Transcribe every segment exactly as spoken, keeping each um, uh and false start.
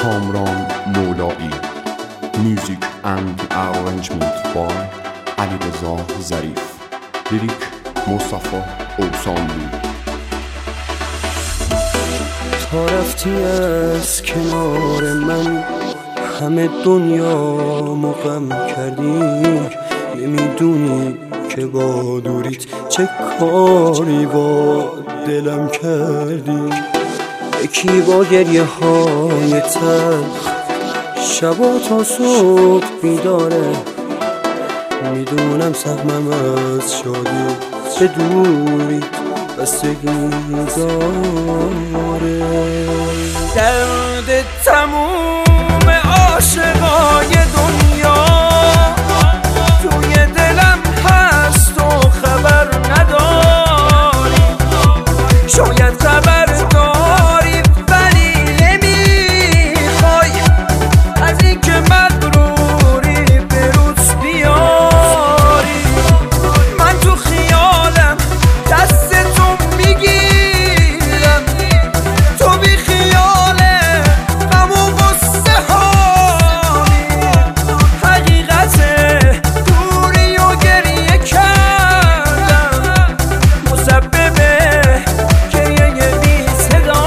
کامران مولایی. Music and arrangement by علیرضا ظریف. لیریک مصطفی اوسانلو. تا رفتی از کنار من همه دنیا مقم کردی، نمیدونی که با دوریت چه کاری با دلم کردی. یکی با گریه های تلخ شبا تا صبح بیداره، میدونم سهمم از شادی به دوری بستگی داره. درد تموم عاشقای دنیا توی دلم هست و خبر نداری. شاید خبر داری ولی نمیخوای از این که مغروری به روز بیاری. من تو خیالم دست تو میگیرم، تو بی خیاله غم و غصه هامی. حقیقته دوری و گریه کردم، مسبب گریه بی صدا.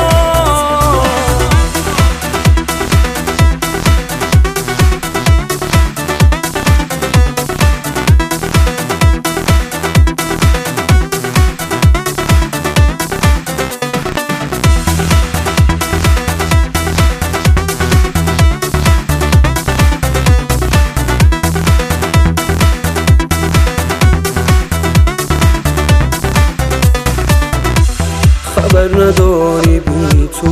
خبر نداری بی تو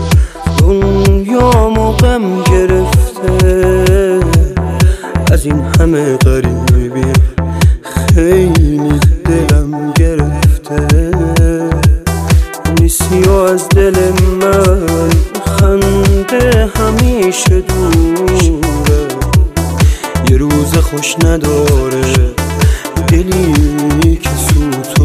دنیا مقم گرفته، از این همه غریبی خیلی دلم گرفته. نیستی و از دل من خنده همیشه دوره، یه روز خوش نداره دلی که سوت